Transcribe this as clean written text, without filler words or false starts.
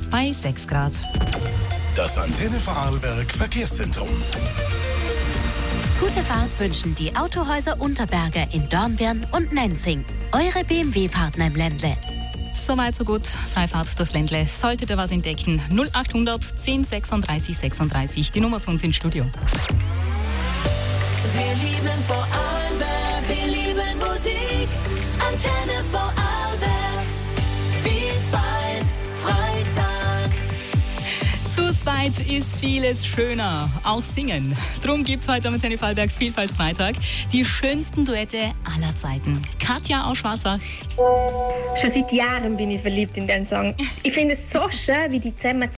bei 6 Grad. Das Antenne Vorarlberg Verkehrszentrum. Gute Fahrt wünschen die Autohäuser Unterberger in Dornbirn und Nenzing. Eure BMW-Partner im Ländle. Soweit, so gut. Freifahrt durchs Ländle. Solltet ihr was entdecken? 0800 10 36 36. Die Nummer zu uns ins Studio. Wir lieben Vorarlberg, wir lieben Musik. Antenne Vorarlberg, Vielfalt, Freitag. Zu zweit ist vieles schöner, auch singen. Drum gibt's heute am Antenne Vorarlberg Vielfalt Freitag die schönsten Duette aller Zeiten. Katja aus Schwarzach. Schon seit Jahren bin ich verliebt in den Song. Ich finde es so schön, wie die zusammen